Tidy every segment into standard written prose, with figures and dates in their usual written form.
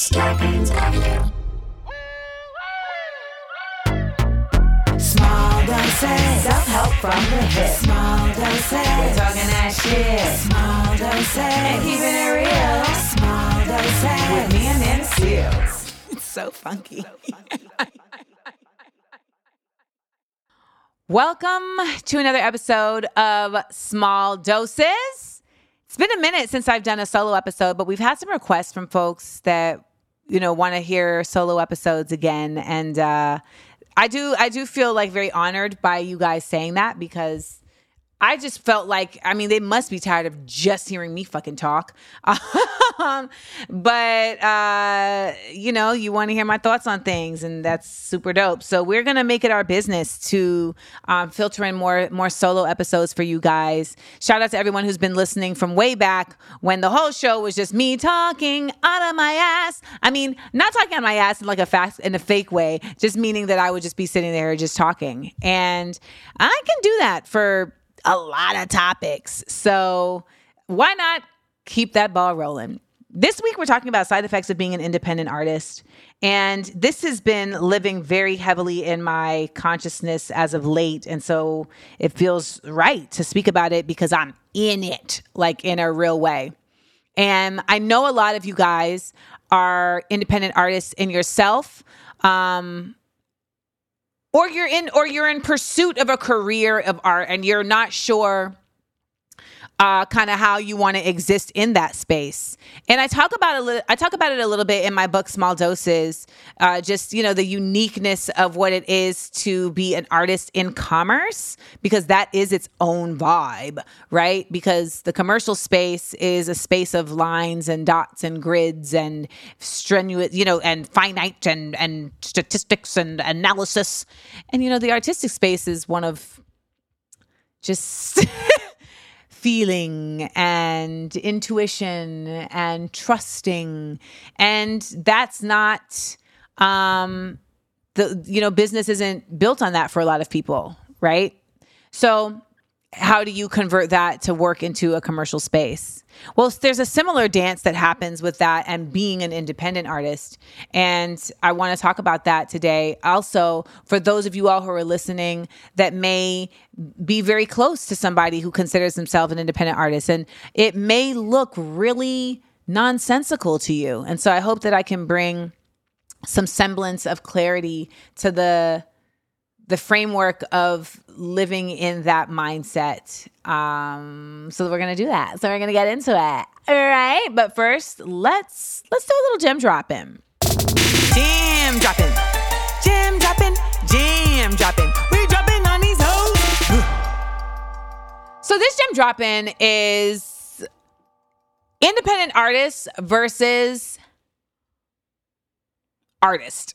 Scorpions Avenue. Small doses, self-help from the hip. Small doses, we're talking that shit. Small doses, and keeping it real. Small doses, with me and Nana Seals. It's so funky. Welcome to another episode of Small Doses. It's been a minute since I've done a solo episode, but we've had some requests from folks that, want to hear solo episodes again. And I do feel like very honored by you guys saying that, because I just felt like, they must be tired of just hearing me fucking talk. But you want to hear my thoughts on things, and that's super dope. So we're going to make it our business to filter in more solo episodes for you guys. Shout out to everyone who's been listening from way back when the whole show was just me talking out of my ass. Not talking out of my ass in a fake way, just meaning that I would just be sitting there just talking. And I can do that for a lot of topics. So why not keep that ball rolling? This week, we're talking about side effects of being an independent artist. And this has been living very heavily in my consciousness as of late. And so it feels right to speak about it because I'm in it, like in a real way. And I know a lot of you guys are independent artists in yourself, or you're in pursuit of a career of art, and you're not sure kind of how you want to exist in that space. And I talk about it a little bit in my book, Small Doses, the uniqueness of what it is to be an artist in commerce, because that is its own vibe, right? Because the commercial space is a space of lines and dots and grids and strenuous, and finite and statistics and analysis. And, the artistic space is one of just feeling and intuition and trusting. And that's not, business isn't built on that for a lot of people, right? So how do you convert that to work into a commercial space? Well, there's a similar dance that happens with that and being an independent artist. And I want to talk about that today. Also, for those of you all who are listening that may be very close to somebody who considers themselves an independent artist, and it may look really nonsensical to you. And so I hope that I can bring some semblance of clarity to the framework of living in that mindset. So we're going to do that. So we're going to get into it. All right. But first, let's do a little gem dropping. Jam dropping. Jam dropping. Jam dropping. We dropping on these hoes. So this gem dropping is independent artists versus artist.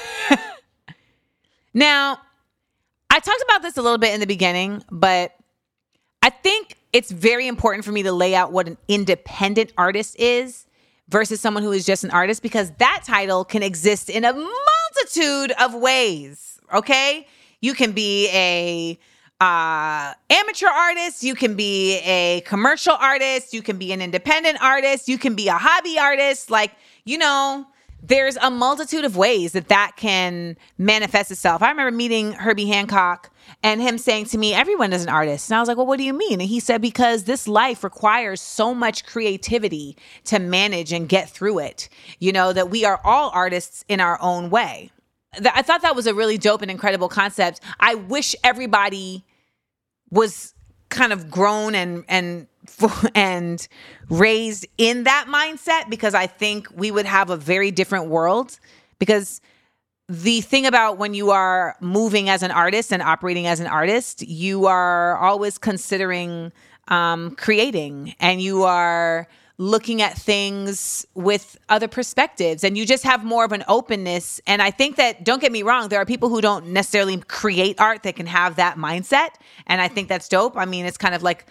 Now, I talked about this a little bit in the beginning, but I think it's very important for me to lay out what an independent artist is versus someone who is just an artist, because that title can exist in a multitude of ways, okay? You can be a amateur artist, you can be a commercial artist, you can be an independent artist, you can be a hobby artist, there's a multitude of ways that can manifest itself. I remember meeting Herbie Hancock and him saying to me, everyone is an artist. And I was like, well, what do you mean? And he said, because this life requires so much creativity to manage and get through it, that we are all artists in our own way. I thought that was a really dope and incredible concept. I wish everybody was kind of grown and raised in that mindset, because I think we would have a very different world. Because the thing about when you are moving as an artist and operating as an artist, you are always considering creating, and you are looking at things with other perspectives, and you just have more of an openness. And I think that, don't get me wrong, there are people who don't necessarily create art that can have that mindset. And I think that's dope. It's kind of like,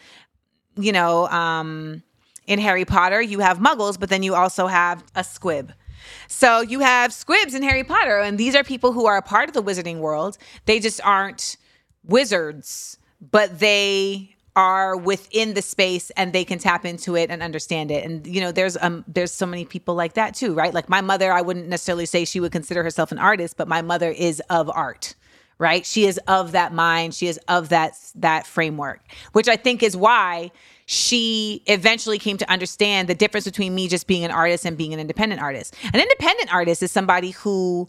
in Harry Potter, you have muggles, but then you also have a squib. So you have squibs in Harry Potter, and these are people who are a part of the wizarding world. They just aren't wizards, but they are within the space and they can tap into it and understand it. And, you know, there's so many people like that too, right? Like my mother, I wouldn't necessarily say she would consider herself an artist, but my mother is of art, right? She is of that mind. She is of that framework, which I think is why she eventually came to understand the difference between me just being an artist and being an independent artist. An independent artist is somebody who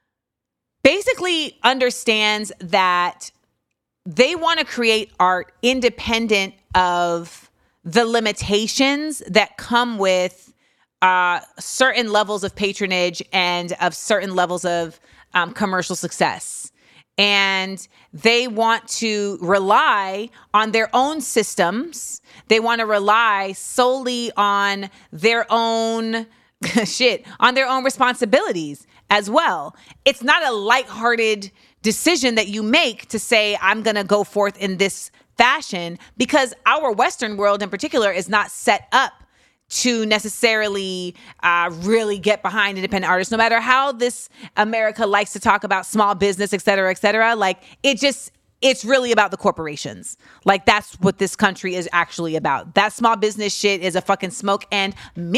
basically understands that they want to create art independent of the limitations that come with certain levels of patronage and of certain levels of commercial success. And they want to rely on their own systems. They want to rely solely on their own on their own responsibilities as well. It's not a lighthearted decision that you make to say, I'm going to go forth in this fashion, because our Western world in particular is not set up to necessarily really get behind independent artists, no matter how this America likes to talk about small business, et cetera, et cetera. Like it's really about the corporations. Like that's what this country is actually about. That small business shit is a fucking smoke and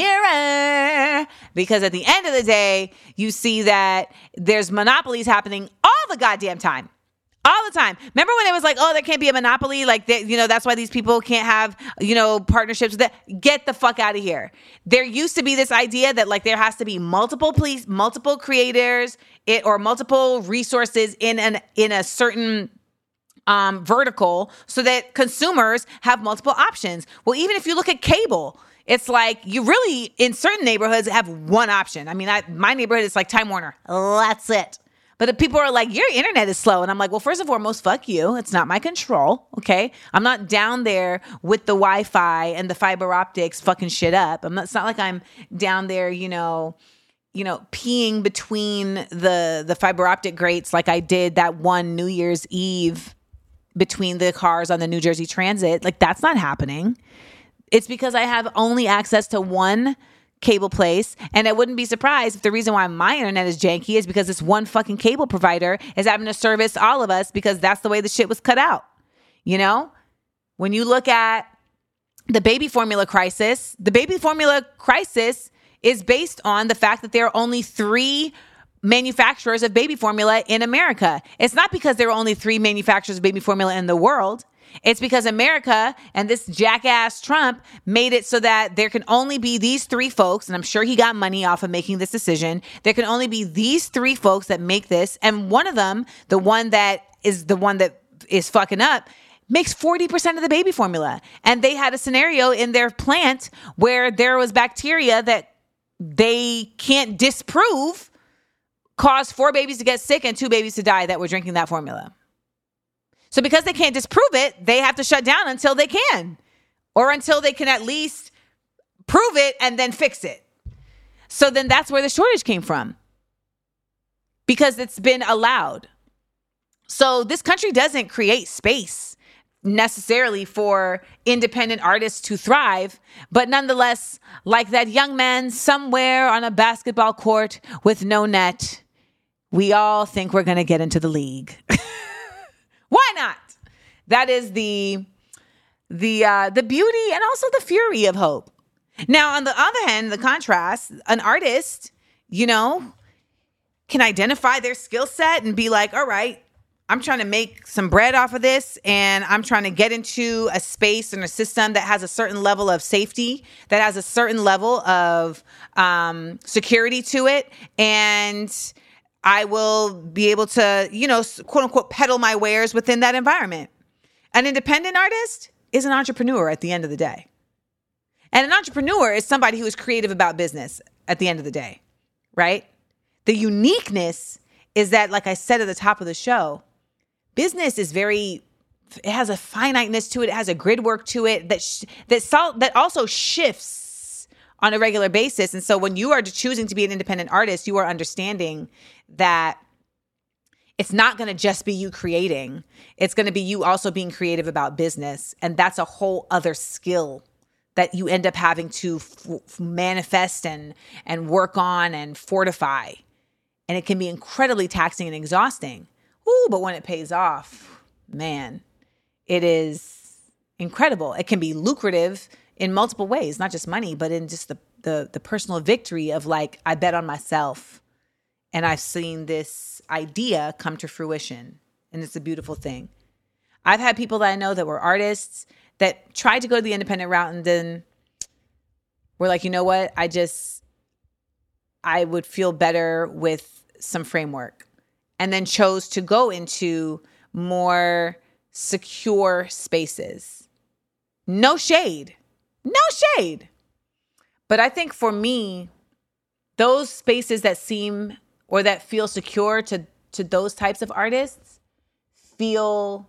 mirror, because at the end of the day, you see that there's monopolies happening all the goddamn time. All the time. Remember when it was like, oh, there can't be a monopoly? Like, that's why these people can't have, partnerships with that. Get the fuck out of here. There used to be this idea that like there has to be multiple creators or multiple resources in a certain vertical so that consumers have multiple options. Well, even if you look at cable, it's like you really, in certain neighborhoods, have one option. I mean, my neighborhood is like Time Warner. That's it. But the people are like, your internet is slow. And I'm like, well, first and foremost, fuck you. It's not my control, okay? I'm not down there with the Wi-Fi and the fiber optics fucking shit up. It's not like I'm down there, peeing between the fiber optic grates like I did that one New Year's Eve between the cars on the New Jersey Transit. Like, that's not happening. It's because I have only access to one cable place, and I wouldn't be surprised if the reason why my internet is janky is because this one fucking cable provider is having to service all of us because that's the way the shit was cut out. When you look at the baby formula crisis is based on the fact that there are only 3 manufacturers of baby formula in America. It's not because there are only 3 manufacturers of baby formula in the world. It's because America and this jackass Trump made it so that there can only be these 3 folks, and I'm sure he got money off of making this decision. There can only be these 3 folks that make this, and one of them, the one that is fucking up, makes 40% of the baby formula. And they had a scenario in their plant where there was bacteria that they can't disprove caused 4 babies to get sick and 2 babies to die that were drinking that formula. So because they can't disprove it, they have to shut down until they can, or until they can at least prove it and then fix it. So then that's where the shortage came from, because it's been allowed. So this country doesn't create space necessarily for independent artists to thrive, but nonetheless, like that young man somewhere on a basketball court with no net, we all think we're going to get into the league. Why not? That is the beauty and also the fury of hope. Now, on the other hand, the contrast, an artist, can identify their skill set and be like, all right, I'm trying to make some bread off of this, and I'm trying to get into a space and a system that has a certain level of safety, that has a certain level of security to it, and I will be able to, quote unquote, peddle my wares within that environment. An independent artist is an entrepreneur at the end of the day. And an entrepreneur is somebody who is creative about business at the end of the day, right? The uniqueness is that, like I said at the top of the show, business is it has a finiteness to it. It has a grid work to it that also shifts on a regular basis. And so when you are choosing to be an independent artist, you are understanding that it's not going to just be you creating. It's going to be you also being creative about business. And that's a whole other skill that you end up having to manifest and work on and fortify. And it can be incredibly taxing and exhausting. Ooh, but when it pays off, man, it is incredible. It can be lucrative in multiple ways, not just money, but in just the personal victory of like, I bet on myself and I've seen this idea come to fruition. And it's a beautiful thing. I've had people that I know that were artists that tried to go the independent route and then were like, you know what? I would feel better with some framework, and then chose to go into more secure spaces. No shade. But I think for me, those spaces that seem or that feel secure to those types of artists feel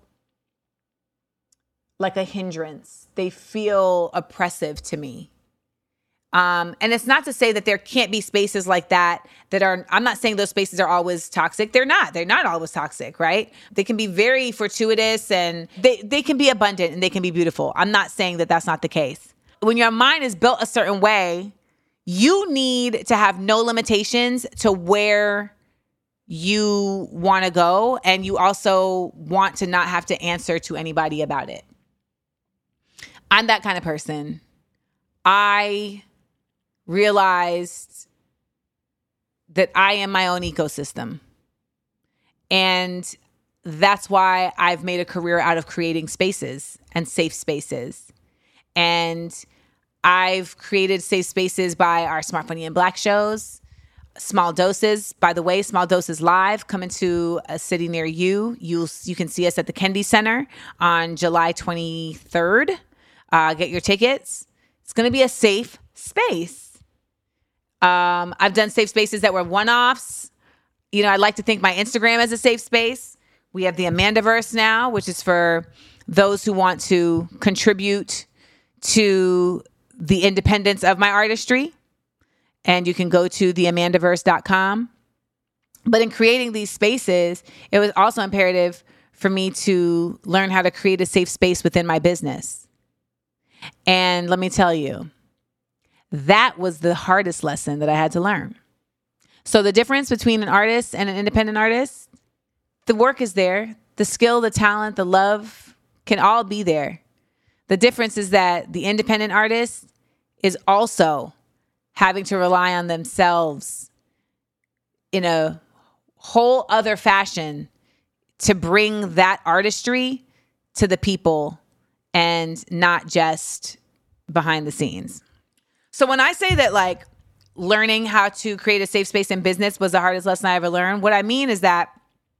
like a hindrance. They feel oppressive to me. And it's not to say that there can't be spaces like that are, I'm not saying those spaces are always toxic. They're not always toxic, right? They can be very fortuitous and they can be abundant and they can be beautiful. I'm not saying that that's not the case. When your mind is built a certain way, you need to have no limitations to where you want to go. And you also want to not have to answer to anybody about it. I'm that kind of person. I realized that I am my own ecosystem. And that's why I've made a career out of creating spaces and safe spaces. And I've created safe spaces by our Smart, Funny, and Black shows. Small Doses, by the way, Small Doses Live, coming to a city near you. You can see us at the Kennedy Center on July 23rd. Get your tickets. It's going to be a safe space. I've done safe spaces that were one-offs. You know, I'd like to think my Instagram is a safe space. We have the Amandaverse now, which is for those who want to contribute to the independence of my artistry. And you can go to theamandaverse.com. But in creating these spaces, it was also imperative for me to learn how to create a safe space within my business. And let me tell you, that was the hardest lesson that I had to learn. So the difference between an artist and an independent artist, the work is there. The skill, the talent, the love can all be there. The difference is that the independent artist is also having to rely on themselves in a whole other fashion to bring that artistry to the people and not just behind the scenes. So when I say that like learning how to create a safe space in business was the hardest lesson I ever learned, what I mean is that,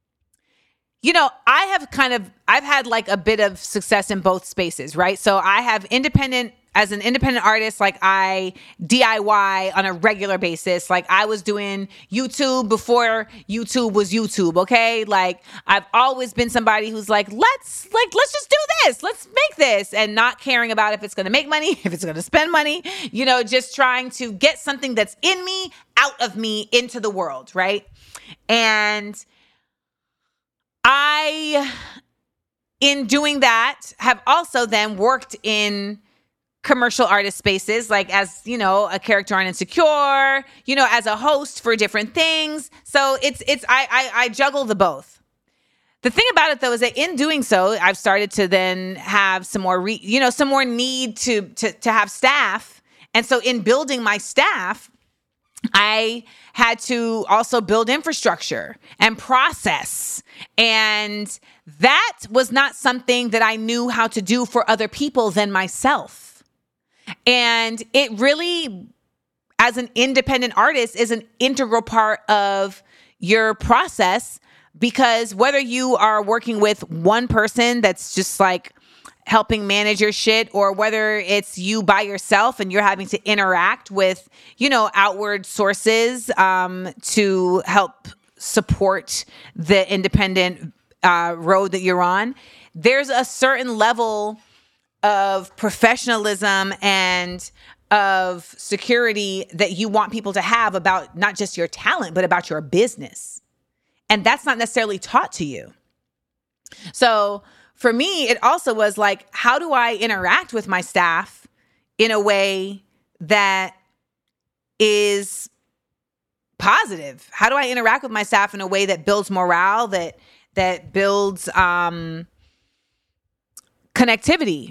you know, I've had like a bit of success in both spaces, right? So I have as an independent artist, like I DIY on a regular basis. Like I was doing YouTube before YouTube was YouTube, okay? Like I've always been somebody who's like, let's just do this. Let's make this, and not caring about if it's going to make money, if it's going to spend money, you know, just trying to get something that's in me out of me into the world, right? And I, in doing that, have also then worked in commercial artist spaces, like as, you know, a character on Insecure, you know, as a host for different things. So I juggle the both. The thing about it though, is that in doing so, I've started to then have some more need to have staff. And so in building my staff, I had to also build infrastructure and process. And that was not something that I knew how to do for other people than myself. And it really, as an independent artist, is an integral part of your process, because whether you are working with one person that's just like helping manage your shit, or whether it's you by yourself and you're having to interact with, you know, outward sources to help support the independent road that you're on, there's a certain level of professionalism and of security that you want people to have about not just your talent, but about your business. And that's not necessarily taught to you. So for me, it also was like, how do I interact with my staff in a way that is positive? How do I interact with my staff in a way that builds morale, that builds connectivity?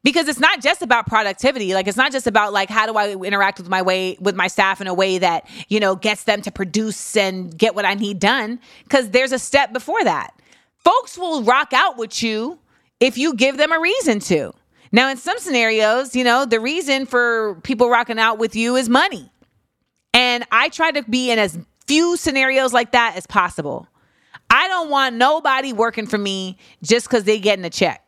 Because it's not just about productivity. Like, it's not just about like, how do I interact with my staff in a way that, gets them to produce and get what I need done? Because there's a step before that. Folks will rock out with you if you give them a reason to. Now, in some scenarios, the reason for people rocking out with you is money. And I try to be in as few scenarios like that as possible. I don't want nobody working for me just because they're getting a check.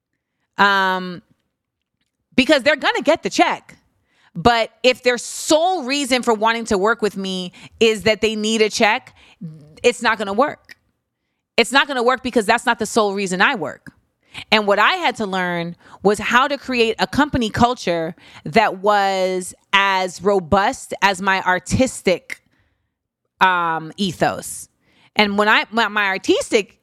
Because they're going to get the check. But if their sole reason for wanting to work with me is that they need a check, it's not going to work. It's not going to work because that's not the sole reason I work. And what I had to learn was how to create a company culture that was as robust as my artistic ethos. And when my artistic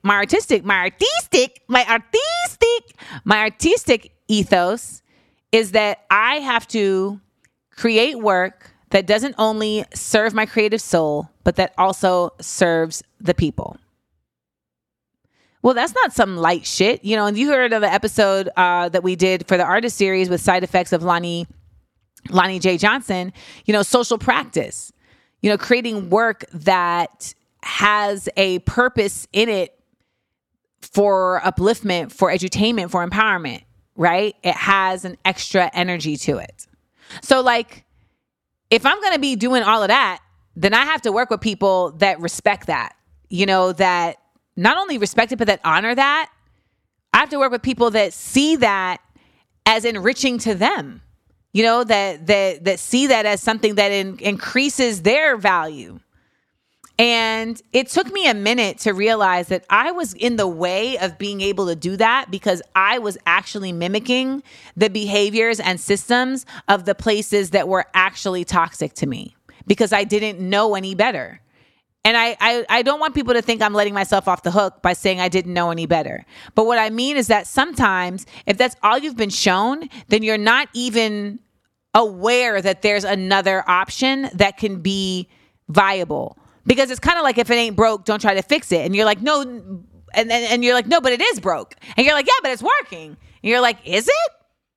ethos is that I have to create work that doesn't only serve my creative soul, but that also serves the people. Well, that's not some light shit. And you heard of the episode that we did for the artist series with side effects of Lonnie J. Johnson, social practice, creating work that has a purpose in it for upliftment, for edutainment, for empowerment, right? It has an extra energy to it. So like, if I'm going to be doing all of that, then I have to work with people that respect that, that not only respect it, but that honor that. I have to work with people that see that as enriching to them, that see that as something that increases their value. And it took me a minute to realize that I was in the way of being able to do that because I was actually mimicking the behaviors and systems of the places that were actually toxic to me because I didn't know any better. And I don't want people to think I'm letting myself off the hook by saying I didn't know any better. But what I mean is that sometimes if that's all you've been shown, then you're not even aware that there's another option that can be viable. Because it's kind of like, if it ain't broke, don't try to fix it. And you're like, no. And you're like, no, but it is broke. And you're like, yeah, but it's working. And you're like, is it?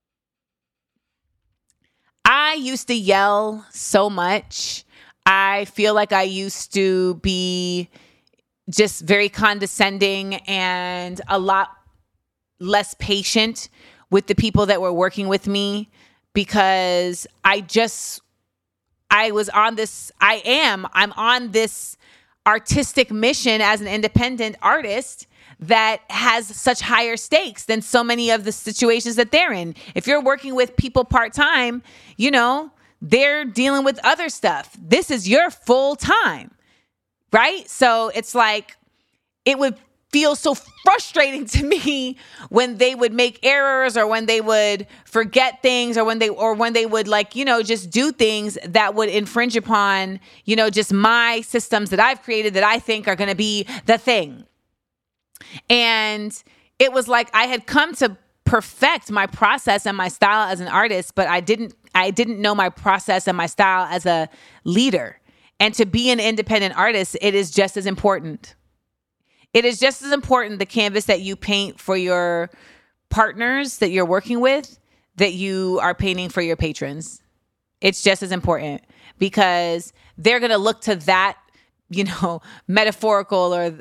I used to yell so much. I feel like I used to be just very condescending and a lot less patient with the people that were working with me because I'm on this artistic mission as an independent artist that has such higher stakes than so many of the situations that they're in. If you're working with people part-time, they're dealing with other stuff. This is your full time, right? So it's like, it would feel so frustrating to me when they would make errors or when they would forget things or when they would just do things that would infringe upon, just my systems that I've created that I think are going to be the thing. And it was like I had come to perfect my process and my style as an artist, but I didn't know my process and my style as a leader. And to be an independent artist, it is just as important. It is just as important, the canvas that you paint for your partners that you're working with, that you are painting for your patrons. It's just as important because they're going to look to that, metaphorical or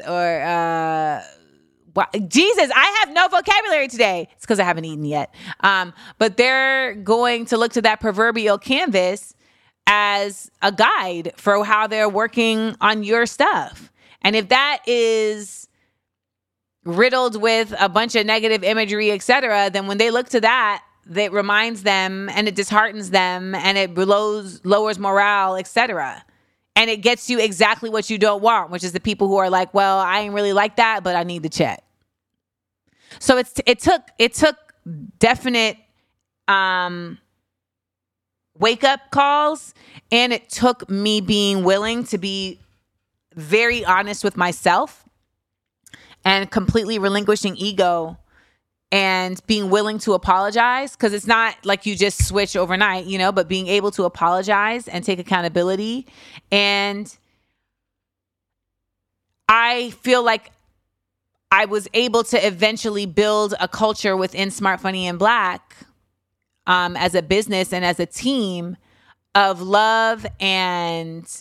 Jesus, I have no vocabulary today. It's because I haven't eaten yet. But they're going to look to that proverbial canvas as a guide for how they're working on your stuff. And if that is riddled with a bunch of negative imagery, etc., then when they look to that reminds them and it disheartens them and it lowers morale, etc. And it gets you exactly what you don't want, which is the people who are like, well, I ain't really like that, but I need the check. So it took definite wake up calls, and it took me being willing to be very honest with myself and completely relinquishing ego and being willing to apologize, because it's not like you just switch overnight, but being able to apologize and take accountability. And I feel like I was able to eventually build a culture within Smart, Funny, and Black as a business and as a team of love and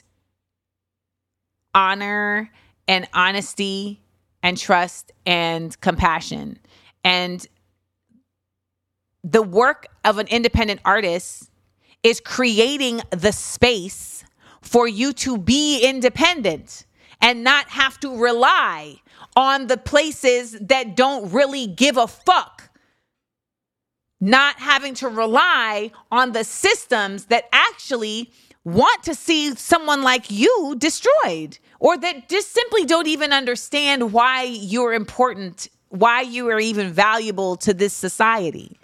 honor and honesty and trust and compassion. And the work of an independent artist is creating the space for you to be independent and not have to rely on the places that don't really give a fuck. Not having to rely on the systems that actually want to see someone like you destroyed, or that just simply don't even understand why you're important, why you are even valuable to this society.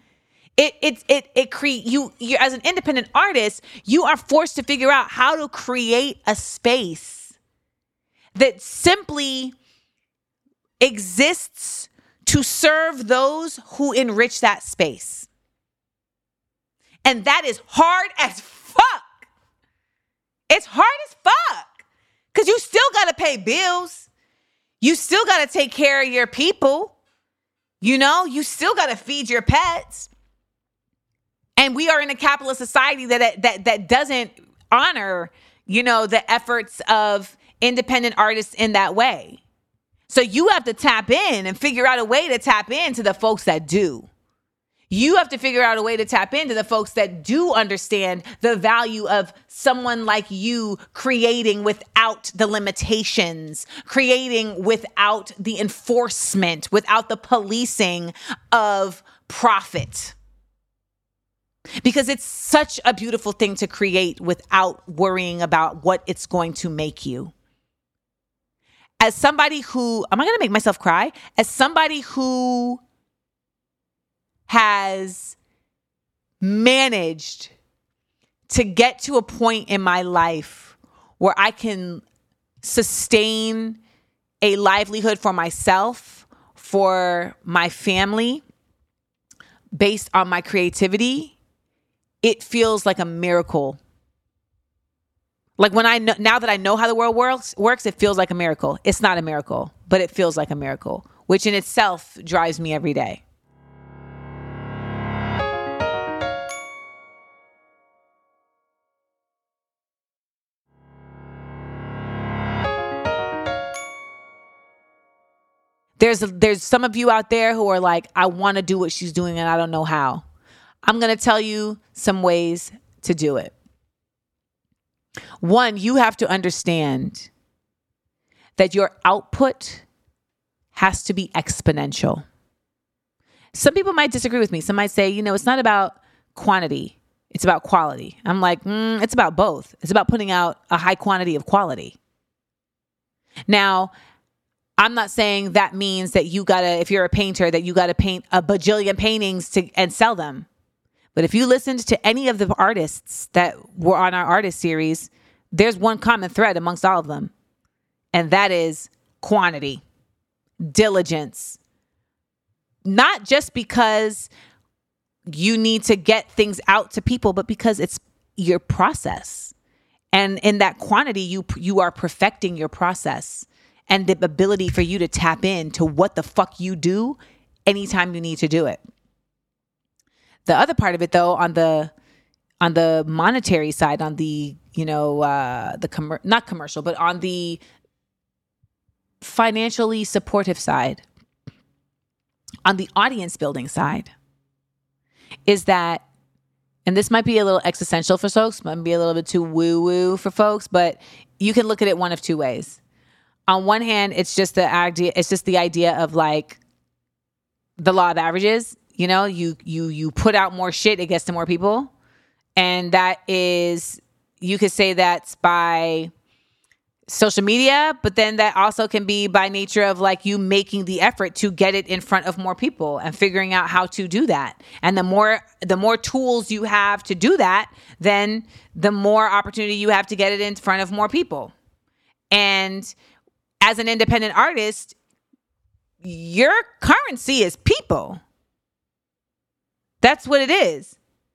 You as an independent artist, you are forced to figure out how to create a space that simply exists to serve those who enrich that space. And that is hard as fuck. It's hard as fuck. Because you still got to pay bills. You still got to take care of your people. You still got to feed your pets. And we are in a capitalist society that doesn't honor, the efforts of independent artists in that way. So you have to tap in and figure out a way to tap into the folks that do. You have to figure out a way to tap into the folks that do understand the value of someone like you creating without the limitations, creating without the enforcement, without the policing of profit. Because it's such a beautiful thing to create without worrying about what it's going to make you. As somebody who, am I going to make myself cry? As somebody who has managed to get to a point in my life where I can sustain a livelihood for myself, for my family, based on my creativity, it feels like a miracle. Like now that I know how the world works, it feels like a miracle. It's not a miracle, but it feels like a miracle, which in itself drives me every day. There's some of you out there who are like, I want to do what she's doing and I don't know how. I'm going to tell you some ways to do it. One, you have to understand that your output has to be exponential. Some people might disagree with me. Some might say, it's not about quantity. It's about quality. I'm like, it's about both. It's about putting out a high quantity of quality. Now, I'm not saying that means that if you're a painter, that you gotta paint a bajillion paintings and sell them. But if you listened to any of the artists that were on our artist series, there's one common thread amongst all of them. And that is quantity, diligence. Not just because you need to get things out to people, but because it's your process. And in that quantity, you are perfecting your process and the ability for you to tap into what the fuck you do anytime you need to do it. The other part of it, though, on the monetary side, on the not commercial, but on the financially supportive side, on the audience building side, is that, and this might be a little existential for folks, might be a little bit too woo-woo for folks, but you can look at it one of two ways. On one hand, it's just the idea of like the law of averages. You put out more shit, it gets to more people. And that is, you could say that's by social media, but then that also can be by nature of like you making the effort to get it in front of more people and figuring out how to do that. And the more tools you have to do that, then the more opportunity you have to get it in front of more people. And as an independent artist, your currency is people. That's what it is.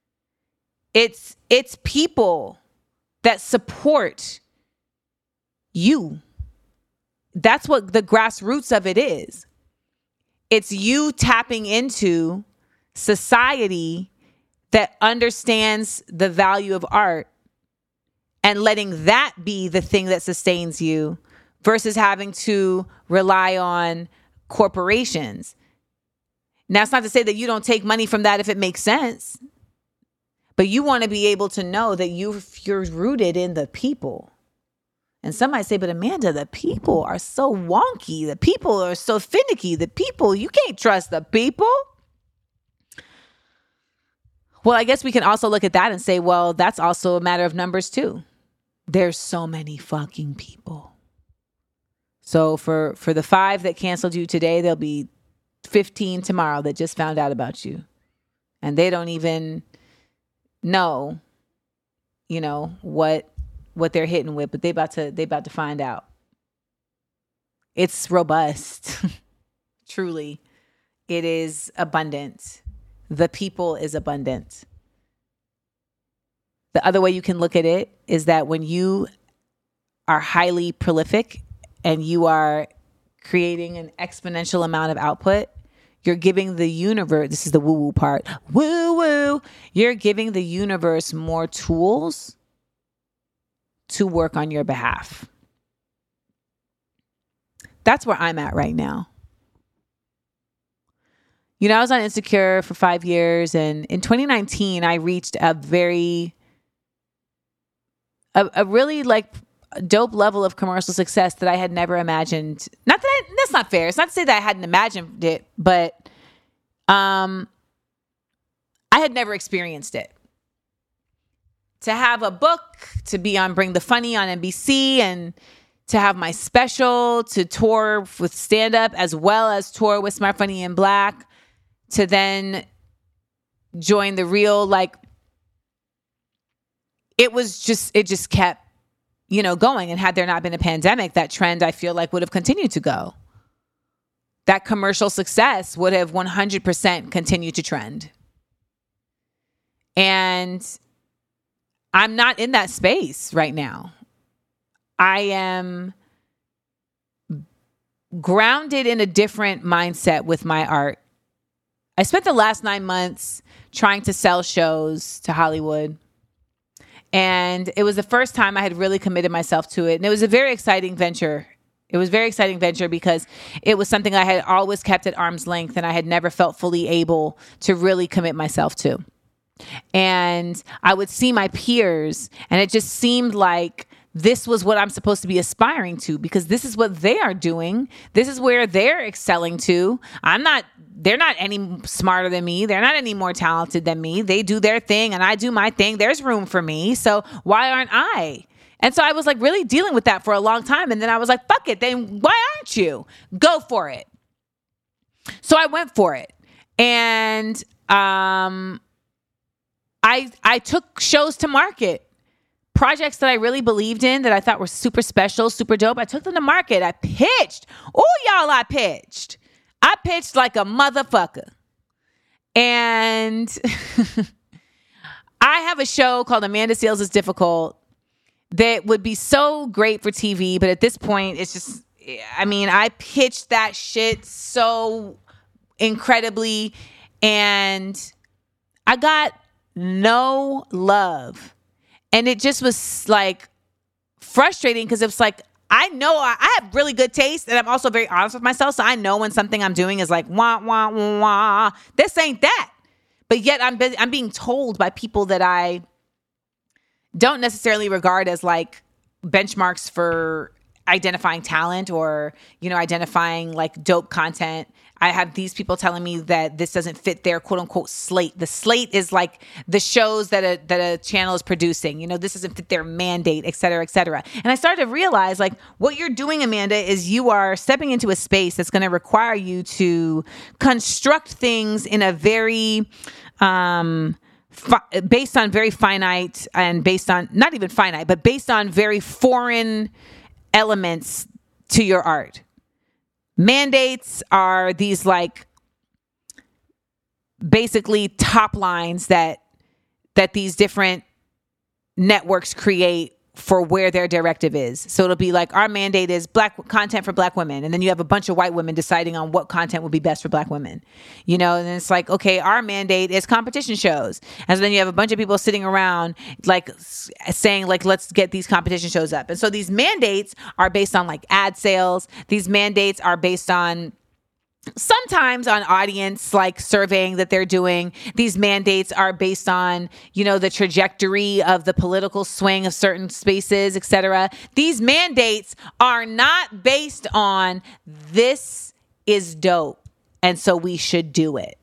It's people that support you. That's what the grassroots of it is. It's you tapping into society that understands the value of art and letting that be the thing that sustains you versus having to rely on corporations. Now, it's not to say that you don't take money from that if it makes sense, but you want to be able to know that you're rooted in the people. And some might say, but Amanda, the people are so wonky. The people are so finicky. The people, you can't trust the people. Well, I guess we can also look at that and say, well, that's also a matter of numbers too. There's so many fucking people. So for the 5 that canceled you today, there'll be 15 tomorrow that just found out about you. And they don't even know, what they're hitting with, but they about to find out. It's robust. Truly. It is abundant. The people is abundant. The other way you can look at it is that when you are highly prolific and you are creating an exponential amount of output, you're giving the universe, this is the woo-woo part, woo-woo, you're giving the universe more tools to work on your behalf. That's where I'm at right now. I was on Insecure for 5 years, and in 2019, I reached a really dope level of commercial success that I had never imagined. That's not fair. It's not to say that I hadn't imagined it, but I had never experienced it. To have a book, to be on Bring the Funny on NBC, and to have my special, to tour with stand-up as well as tour with Smart Funny in Black, to then join The Real, it just kept, going. And had there not been a pandemic, that trend, I feel like, would have continued to go. That commercial success would have 100% continued to trend. And I'm not in that space right now. I am grounded in a different mindset with my art. I spent the last 9 months trying to sell shows to Hollywood. And it was the first time I had really committed myself to it. And it was a very exciting venture. It was a very exciting venture because it was something I had always kept at arm's length and I had never felt fully able to really commit myself to. And I would see my peers and it just seemed like this was what I'm supposed to be aspiring to because this is what they are doing. This is where they're excelling to. They're not any smarter than me. They're not any more talented than me. They do their thing and I do my thing. There's room for me. So why aren't I? And so I was really dealing with that for a long time. And then I was like, fuck it. Then why aren't you? Go for it. So I went for it. And I took shows to market. Projects that I really believed in, that I thought were super special, super dope. I took them to market. I pitched. Oh, y'all, I pitched. I pitched like a motherfucker. And I have a show called Amanda Seales is Difficult that would be so great for TV. But at this point, it's just, I pitched that shit so incredibly. And I got no love. And it just was frustrating because it was I know I have really good taste and I'm also very honest with myself. So I know when something I'm doing is wah, wah, wah, this ain't that. But yet I'm being told by people that I don't necessarily regard as benchmarks for identifying talent or, identifying dope content. I have these people telling me that this doesn't fit their quote unquote slate. The slate is the shows that a channel is producing. This doesn't fit their mandate, et cetera, et cetera. And I started to realize what you're doing, Amanda, is you are stepping into a space that's going to require you to construct things in a very, based on very finite and based on, not even finite, but based on very foreign elements to your art. Mandates are these basically top lines that these different networks create for where their directive is. So it'll be like, our mandate is Black content for Black women. And then you have a bunch of white women deciding on what content would be best for Black women, and then it's like, okay, our mandate is competition shows. And so then you have a bunch of people sitting around like saying like, let's get these competition shows up. And so these mandates are based on like ad sales. These mandates are based on sometimes on audience, like surveying that they're doing. These mandates are based on, the trajectory of the political swing of certain spaces, etc. These mandates are not based on this is dope, and so we should do it.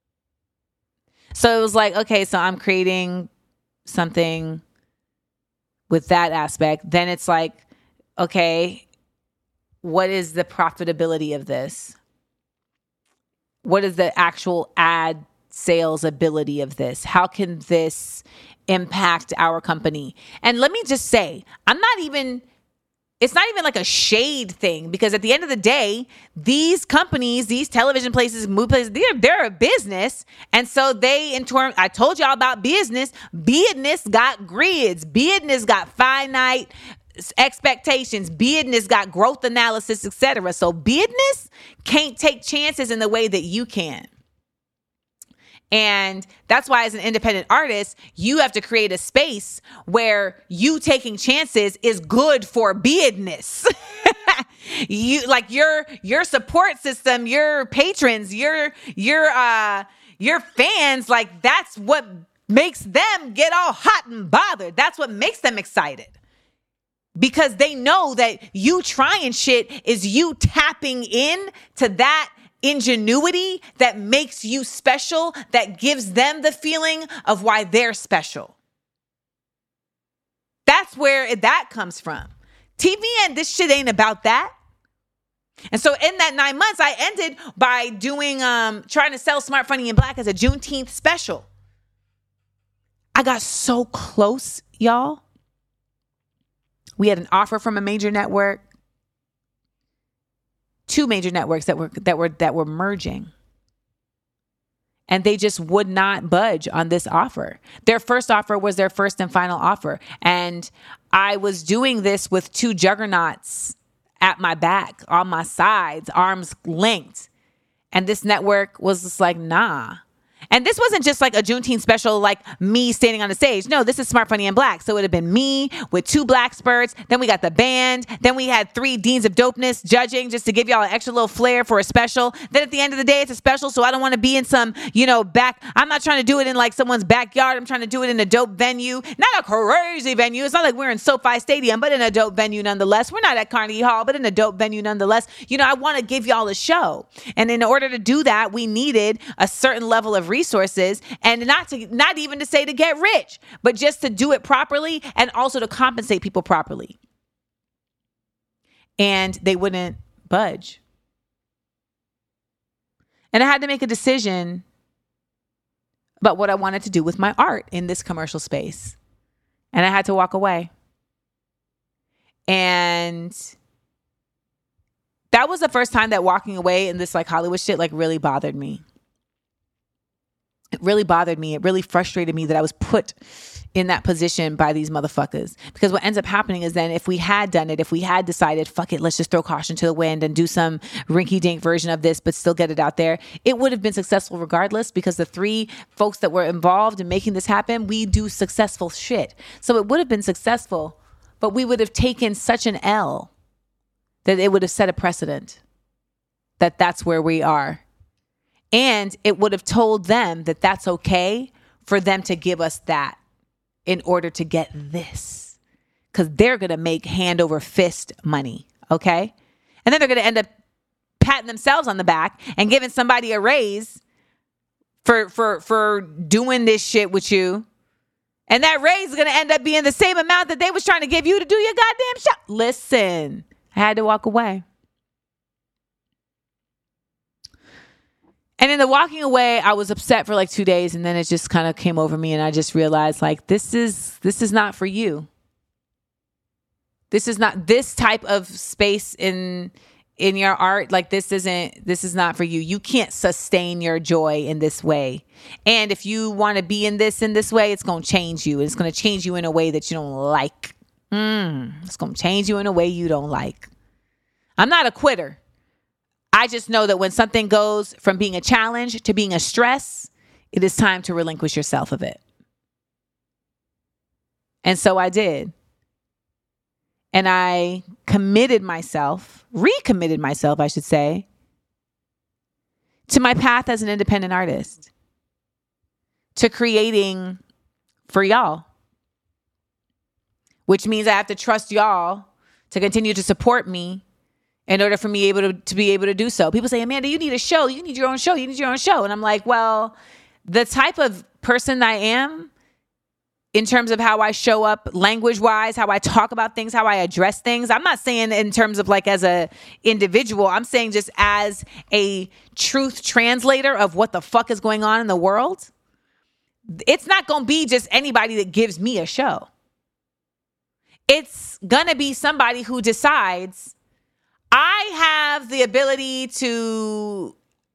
So it was like, okay, so I'm creating something with that aspect. Then it's like, okay, what is the profitability of this? What is the actual ad sales ability of this? How can this impact our company? And let me just say, it's not even like a shade thing, because at the end of the day, these companies, these television places, movie places, they're a business. And so I told y'all about business. Business got grids. Business got finite expectations. Business got growth analysis, etc. So business can't take chances in the way that you can. And that's why as an independent artist, you have to create a space where you taking chances is good for business. You like your support system, your patrons, your fans, like that's what makes them get all hot and bothered. That's what makes them excited. Because they know that you trying shit is you tapping in to that ingenuity that makes you special, that gives them the feeling of why they're special. That's where that comes from. TVN, this shit ain't about that. And so in that 9 months, I ended by doing, trying to sell Smart, Funny, and Black as a Juneteenth special. I got so close, y'all. We had an offer from a major network, 2 major networks that were merging. And they just would not budge on this offer. Their first offer was their first and final offer. And I was doing this with 2 juggernauts at my back, on my sides, arms linked. And this network was just like, nah. And this wasn't just like a Juneteenth special, like me standing on the stage. No, this is Smart, Funny, and Black. So it would have been me with 2 black spurts. Then we got the band. Then we had 3 Deans of Dopeness judging just to give y'all an extra little flair for a special. Then at the end of the day, it's a special. So I don't want to be in some, back. I'm not trying to do it in like someone's backyard. I'm trying to do it in a dope venue. Not a crazy venue. It's not like we're in SoFi Stadium, but in a dope venue nonetheless. We're not at Carnegie Hall, but in a dope venue nonetheless. I want to give y'all a show. And in order to do that, we needed a certain level of resources, and not even to say to get rich, but just to do it properly and also to compensate people properly. And they wouldn't budge. And I had to make a decision about what I wanted to do with my art in this commercial space. And I had to walk away. And that was the first time that walking away in this like Hollywood shit like really bothered me. It really bothered me. It really frustrated me that I was put in that position by these motherfuckers. Because what ends up happening is then if we had done it, if we had decided, fuck it, let's just throw caution to the wind and do some rinky-dink version of this, but still get it out there, it would have been successful regardless, because the 3 folks that were involved in making this happen, we do successful shit. So it would have been successful, but we would have taken such an L that it would have set a precedent that that's where we are. And it would have told them that that's okay for them to give us that in order to get this. Because they're going to make hand over fist money, okay? And then they're going to end up patting themselves on the back and giving somebody a raise for doing this shit with you. And that raise is going to end up being the same amount that they was trying to give you to do your goddamn show. Listen, I had to walk away. And in the walking away, I was upset for like 2 days, and then it just kind of came over me, and I just realized like this is not for you. This is not this type of space in your art. Like this is not for you. You can't sustain your joy in this way. And if you want to be in this way, it's going to change you. It's going to change you in a way that you don't like. It's going to change you in a way you don't like. I'm not a quitter. I just know that when something goes from being a challenge to being a stress, it is time to relinquish yourself of it. And so I did. And I recommitted myself, I should say, to my path as an independent artist, to creating for y'all, which means I have to trust y'all to continue to support me in order for me to be able to do so. People say, Amanda, you need a show. You need your own show. You need your own show. And I'm like, well, the type of person I am, in terms of how I show up language-wise, how I talk about things, how I address things. I'm not saying in terms of like as a individual. I'm saying just as a truth translator of what the fuck is going on in the world. It's not going to be just anybody that gives me a show. It's going to be somebody who decides I have the ability to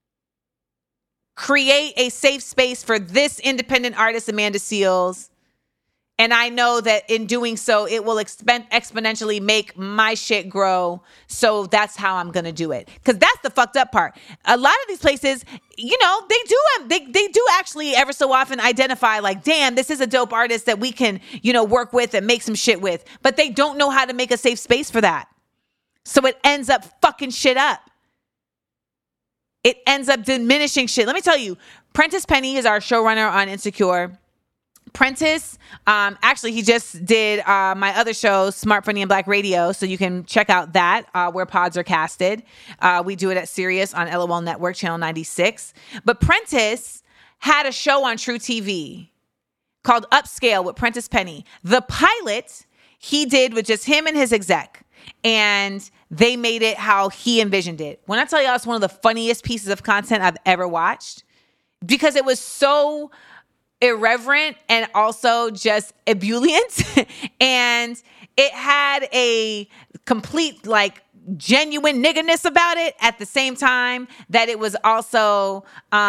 create a safe space for this independent artist, Amanda Seales. And I know that in doing so, it will exponentially make my shit grow. So that's how I'm going to do it. Because that's the fucked up part. A lot of these places, you know, they do actually ever so often identify like, damn, this is a dope artist that we can, you know, work with and make some shit with. But they don't know how to make a safe space for that. So it ends up fucking shit up. It ends up diminishing shit. Let me tell you, Prentice Penny is our showrunner on Insecure. Prentice, actually, he just did my other show, Smart, Funny, and Black Radio, so you can check out that, where pods are casted. We do it at Sirius on LOL Network, Channel 96. But Prentice had a show on True TV called Upscale with Prentice Penny. The pilot he did with just him and his exec, and they made it how he envisioned it. When I tell y'all, it's one of the funniest pieces of content I've ever watched, because it was so irreverent and also just ebullient. And it had a complete, like, genuine niggerness about it at the same time that it was also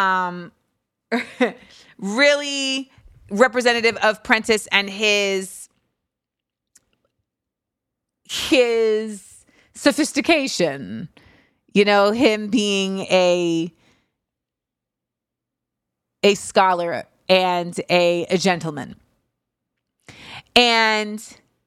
really representative of Prentice and his sophistication. You know, him being a scholar and a gentleman. And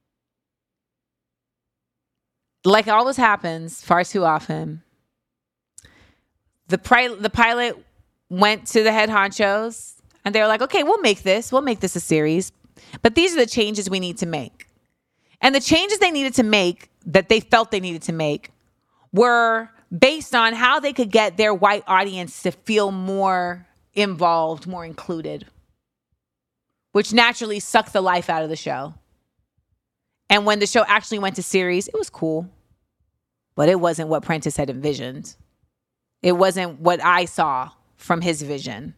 like always happens far too often, the pilot went to the head honchos and they were like, okay, we'll make this a series, but these are the changes we need to make. And the changes they needed to make, that they felt they needed to make, were based on how they could get their white audience to feel more involved, more included, which naturally sucked the life out of the show. And when the show actually went to series, it was cool, but it wasn't what Prentice had envisioned. It wasn't what I saw from his vision.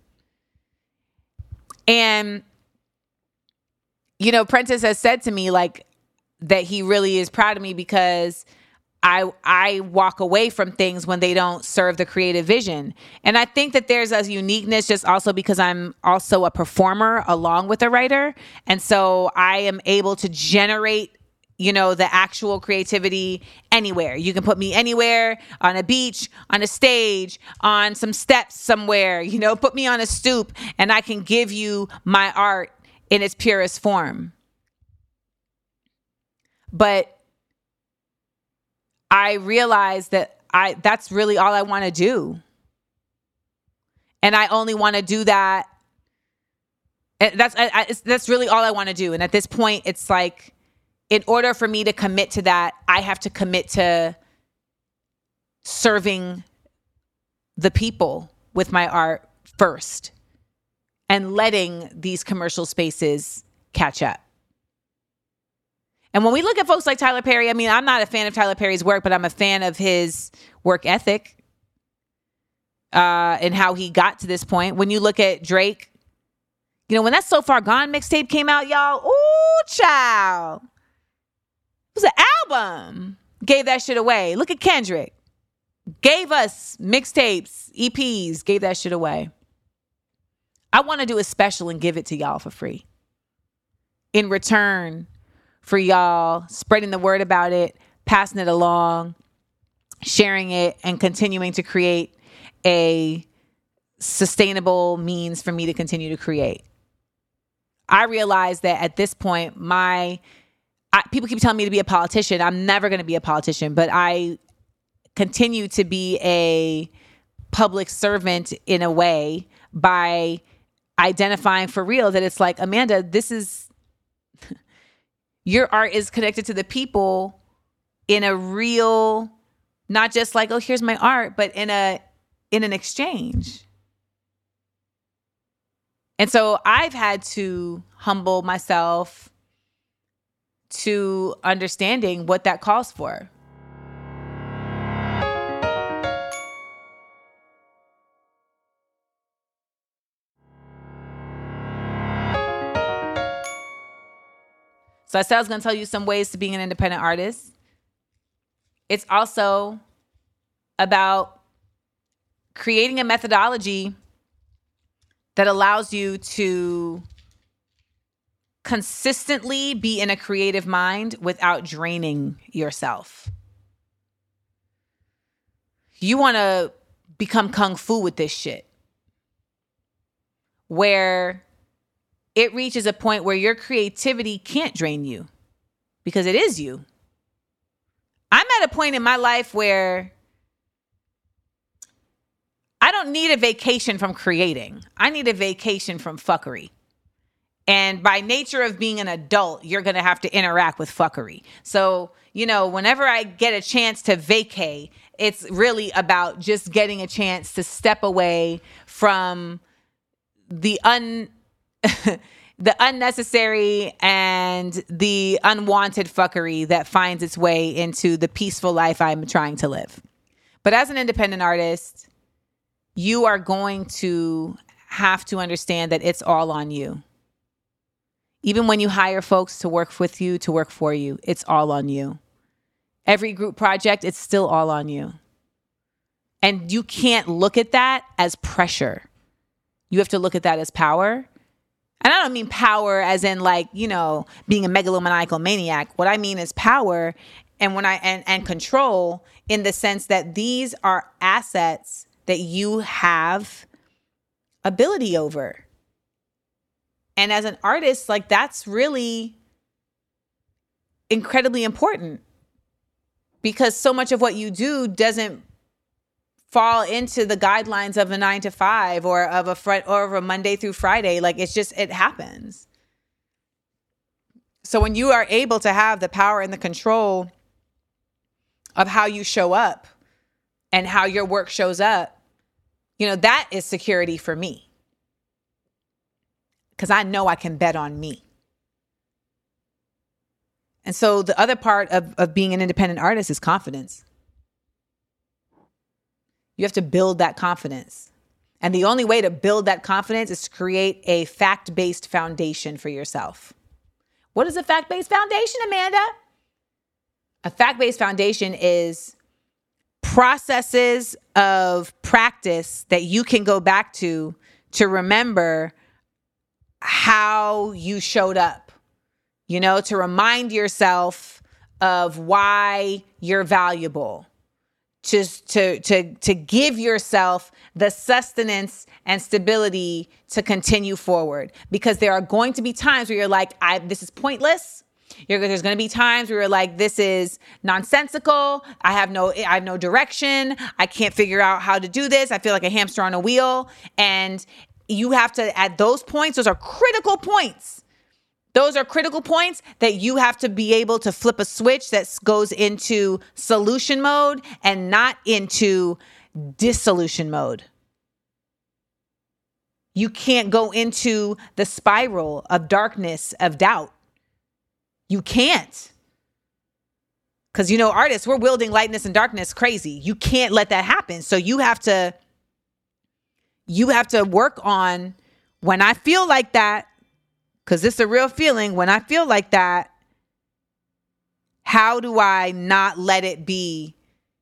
And, you know, Prentice has said to me, like, that he really is proud of me because I walk away from things when they don't serve the creative vision. And I think that there's a uniqueness just also because I'm also a performer along with a writer. And so I am able to generate, you know, the actual creativity anywhere. You can put me anywhere, on a beach, on a stage, on some steps somewhere, you know, put me on a stoop and I can give you my art in its purest form. But I realized that that's really all I want to do. And I only want to do that. That's really all I want to do. And at this point, it's like, in order for me to commit to that, I have to commit to serving the people with my art first and letting these commercial spaces catch up. And when we look at folks like Tyler Perry, I mean, I'm not a fan of Tyler Perry's work, but I'm a fan of his work ethic and how he got to this point. When you look at Drake, you know, when that So Far Gone mixtape came out, y'all, ooh, child. It was an album. Gave that shit away. Look at Kendrick. Gave us mixtapes, EPs, gave that shit away. I want to do a special and give it to y'all for free. In return for y'all, spreading the word about it, passing it along, sharing it, and continuing to create a sustainable means for me to continue to create. I realize that at this point, people keep telling me to be a politician. I'm never going to be a politician, but I continue to be a public servant in a way by identifying for real that it's like, Amanda, your art is connected to the people in a real, not just like, oh, here's my art, but in an exchange. And so I've had to humble myself to understanding what that calls for. So I said I was going to tell you some ways to being an independent artist. It's also about creating a methodology that allows you to consistently be in a creative mind without draining yourself. You want to become kung fu with this shit, where it reaches a point where your creativity can't drain you because it is you. I'm at a point in my life where I don't need a vacation from creating. I need a vacation from fuckery. And by nature of being an adult, you're going to have to interact with fuckery. So, whenever I get a chance to vacay, it's really about just getting a chance to step away from the unnecessary and the unwanted fuckery that finds its way into the peaceful life I'm trying to live. But as an independent artist, you are going to have to understand that it's all on you. Even when you hire folks to work with you, to work for you, it's all on you. Every group project, it's still all on you. And you can't look at that as pressure. You have to look at that as power. And I don't mean power as in being a megalomaniacal maniac. What I mean is power and control in the sense that these are assets that you have ability over. And as an artist, that's really incredibly important because so much of what you do doesn't fall into the guidelines of a 9-to-5 or of a Monday through Friday. It happens. So when you are able to have the power and the control of how you show up and how your work shows up, that is security for me. Because I know I can bet on me. And so the other part of being an independent artist is confidence. You have to build that confidence. And the only way to build that confidence is to create a fact-based foundation for yourself. What is a fact-based foundation, Amanda? A fact-based foundation is processes of practice that you can go back to remember how you showed up, to remind yourself of why you're valuable, to give yourself the sustenance and stability to continue forward. Because there are going to be times where you're like, this is pointless. There's going to be times where you're like, this is nonsensical. I have no direction. I can't figure out how to do this. I feel like a hamster on a wheel. And you have to, at those points, those are critical points. Those are critical points that you have to be able to flip a switch that goes into solution mode and not into dissolution mode. You can't go into the spiral of darkness, of doubt. You can't. Because, artists, we're wielding lightness and darkness crazy. You can't let that happen. So you have to work on, when I feel like that, because it's a real feeling, when I feel like that, how do I not let it be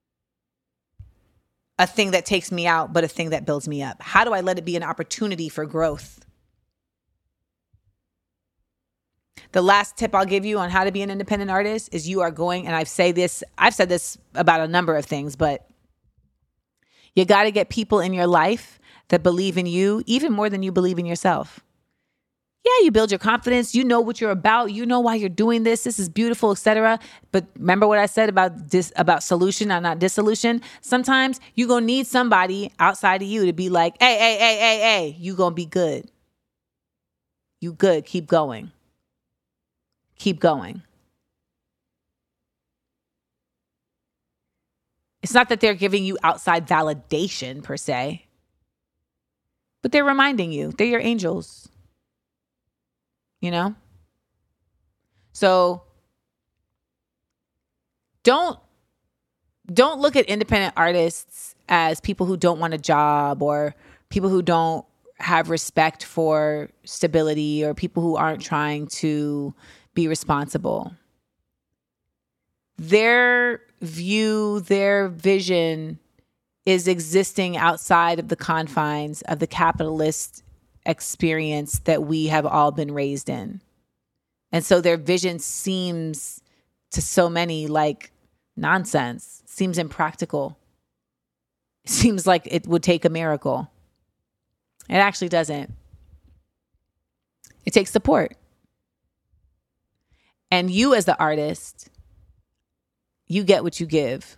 a thing that takes me out, but a thing that builds me up? How do I let it be an opportunity for growth? The last tip I'll give you on how to be an independent artist is you are going, and I've said this about a number of things, but you got to get people in your life that believe in you even more than you believe in yourself. Yeah, you build your confidence. You know what you're about. You know why you're doing this. This is beautiful, etc. But remember what I said about solution and not dissolution? Sometimes you're going to need somebody outside of you to be like, hey, you going to be good. You good. Keep going. Keep going. It's not that they're giving you outside validation per se, but they're reminding you. They're your angels. You know? So don't look at independent artists as people who don't want a job or people who don't have respect for stability or people who aren't trying to be responsible. Their view, their vision is existing outside of the confines of the capitalist experience that we have all been raised in. And so their vision seems to so many like nonsense, seems impractical. It seems like it would take a miracle. It actually doesn't. It takes support. And you as the artist, you get what you give.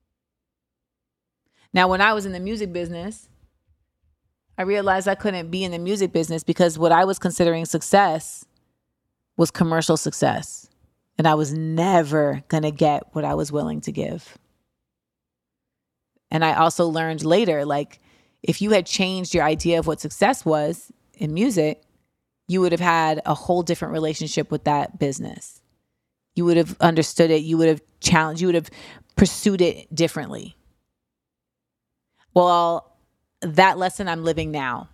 Now, when I was in the music business, I realized I couldn't be in the music business because what I was considering success was commercial success. And I was never going to get what I was willing to give. And I also learned later, like, if you had changed your idea of what success was in music, you would have had a whole different relationship with that business. You would have understood it. You would have challenged, you would have pursued it differently. Well, that lesson I'm living now.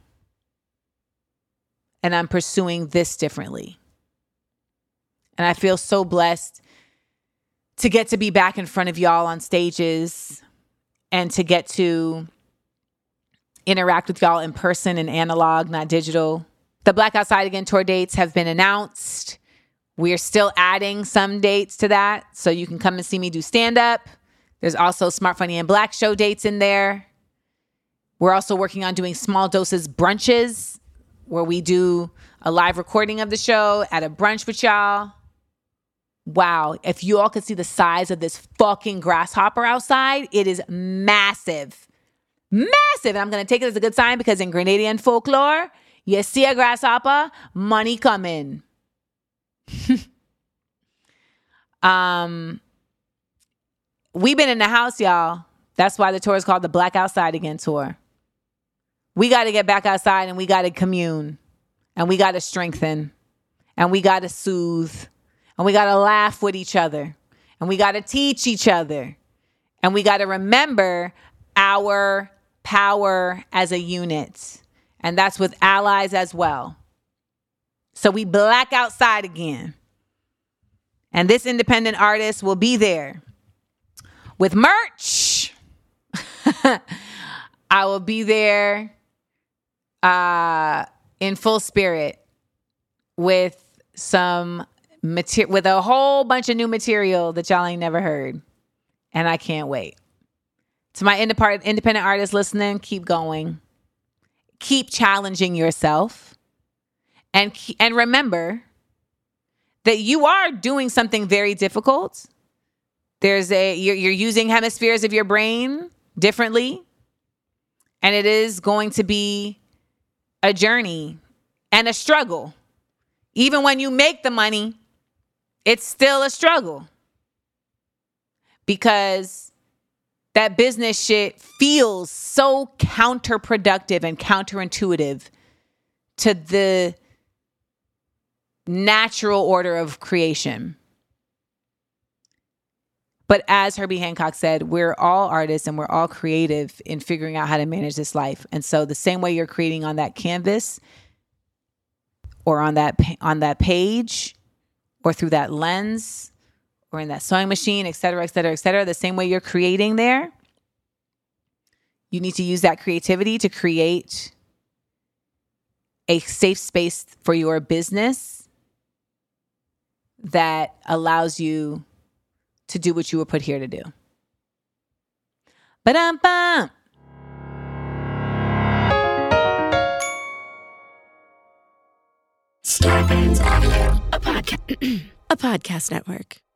And I'm pursuing this differently. And I feel so blessed to get to be back in front of y'all on stages and to get to interact with y'all in person and analog, not digital. The Black Outside Again tour dates have been announced. We're still adding some dates to that, so you can come and see me do stand-up. There's also Smart, Funny, and Black show dates in there. We're also working on doing small doses brunches where we do a live recording of the show at a brunch with y'all. Wow. If you all could see the size of this fucking grasshopper outside, it is massive. Massive. And I'm going to take it as a good sign because in Grenadian folklore, you see a grasshopper, money coming. We've been in the house, y'all. That's why the tour is called the Black Outside Again tour. We got to get back outside and we got to commune and we got to strengthen and we got to soothe and we got to laugh with each other and we got to teach each other and we got to remember our power as a unit. And that's with allies as well. So we black outside again. And this independent artist will be there with merch. I will be there in full spirit with some with a whole bunch of new material that y'all ain't never heard. And I can't wait. To my independent artists listening, keep going. Keep challenging yourself. And remember that you are doing something very difficult. You're using hemispheres of your brain differently. And it is going to be a journey and a struggle. Even when you make the money, it's still a struggle. Because that business shit feels so counterproductive and counterintuitive to the natural order of creation. But as Herbie Hancock said, we're all artists and we're all creative in figuring out how to manage this life. And so the same way you're creating on that canvas or on that page or through that lens or in that sewing machine, et cetera, et cetera, et cetera, the same way you're creating there, you need to use that creativity to create a safe space for your business that allows you to do what you were put here to do. Ba-dum-bum. Star Bands Audio, a podcast network.